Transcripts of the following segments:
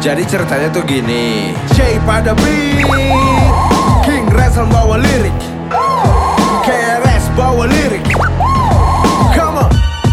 Jadi ceritanya tuh gini, J pada beat, King Ransom bawa lirik, KRS bawa lirik. Come on.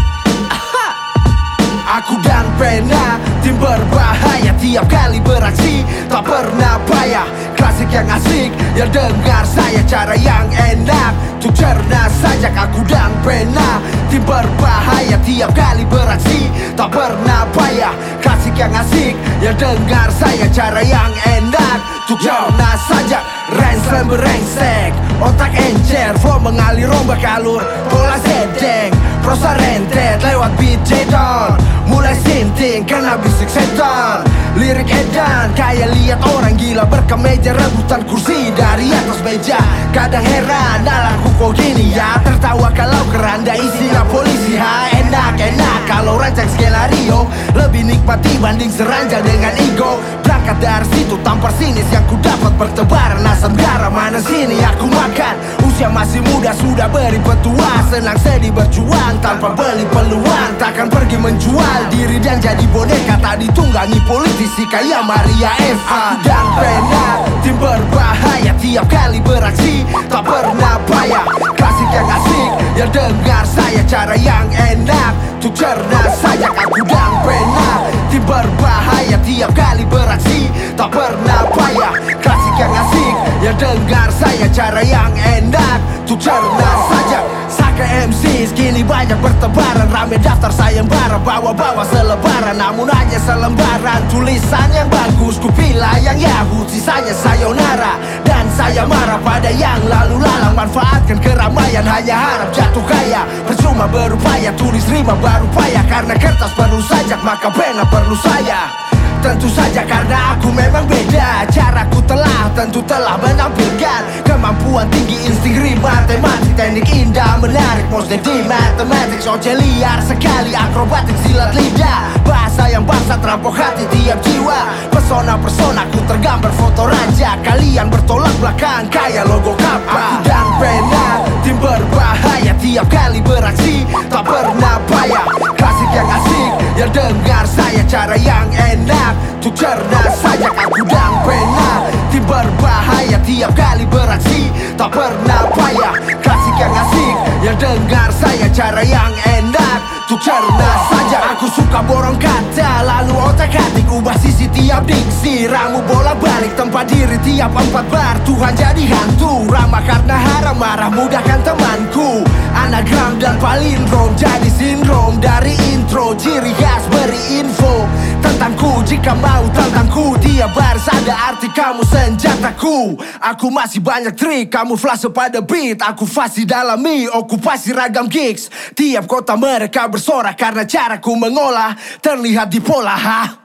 Aku dan pena, tim berbahaya, tiap kali beraksi tak pernah payah. Klasik yang asik, yang dengar saya, cara yang enak untuk cerna saja. Aku dan pena, tim berbahaya, tiap kali beraksi tak pernah payah. Klasik yang asik, yang dengar saya, cara yang enak untuk cerna saja. Ransom berengsek, otak encer, flow mengalir ombak alur, bola sedeng, prosa rentet lewat beat J-Don. Mulai sinting kena bisik setan, lirik edan kayak lihat orang gila berkemeja rebutan kursi dari atas meja. Kadang heran nalarku kok gini ya, tertawa kalau keranda isinya polisi. Enak-enak kalau rancang skenario, lebih nikmat dibanding seranjang dengan ego. Berangkat dari situ tampar sinis yang ku dapat bertebaran asam garam. Mana sini aku makan, usia masih muda sudah beri petua. Senang sedih berjuang tanpa beli peluang, takkan pergi menjual diri dan jadi boneka, tak ditunggangi politisi kayak Maria Eva. Aku dan pena, tim berbahaya, tiap kali beraksi tak pernah payah. Klasik yang asik, yang dengar saya, cara yang enak untuk cerna saja. Aku dan pena, tim berbahaya, tiap kali beraksi tak pernah payah. Klasik yang asik, yang dengar saya, cara yang enak untuk cerna saja. Saka MCs kini banyak bertebaran, rame daftar sayembara, bawa-bawa selebaran. Namun hanya selembaran tulisan yang bagus, ku pilih yang Yahoo, sisanya sayonara. Dan saya marah pada yang lalu lalang, manfaatkan keramaian hanya harap jatuh kaya. Percuma berupaya, tulis rima baru payah, karena kertas perlu sajak maka pena perlu saya. Tentu saja karena aku memang beda, caraku tentu telah menampilkan kemampuan tinggi, insting rima, matematik, teknik indah menarik, most di matematik. Soce liar sekali, akrobatik silat lidah, bahasa yang basah terampok hati tiap jiwa. Persona ku tergambar foto raja, kalian bertolak belakang kayak logo kapal. Aku dan pena, tim berbahaya, tiap kali beraksi tak pernah payah. Klasik yang asik, yang dengar saya, cara yang enak untuk cerna saja. Aku dan pena, tim berbahaya, tiap kali beraksi tak pernah payah. Klasik yang asik, yang dengar saya, cara yang enak untuk cerna saja. Aku suka borong kata, lalu otak-atik ubah sisi tiap diksi. Ramu bola balik tempat diri tiap 4 bar, Tuhan jadi hantu. Ramah karena haram, marah mudahkan temanku. Anagram dan palindrom jadi sindrom dari intro. Ciri khas beri info tentangku, jika mau tentangku. Tiap baris ada arti, kamu senjataku. Aku masih banyak trik, kamu flase pada beat. Aku fasih dalami, okupasi ragam gigs. Tiap kota mereka bersorak karena caraku mengolah terlihat di pola.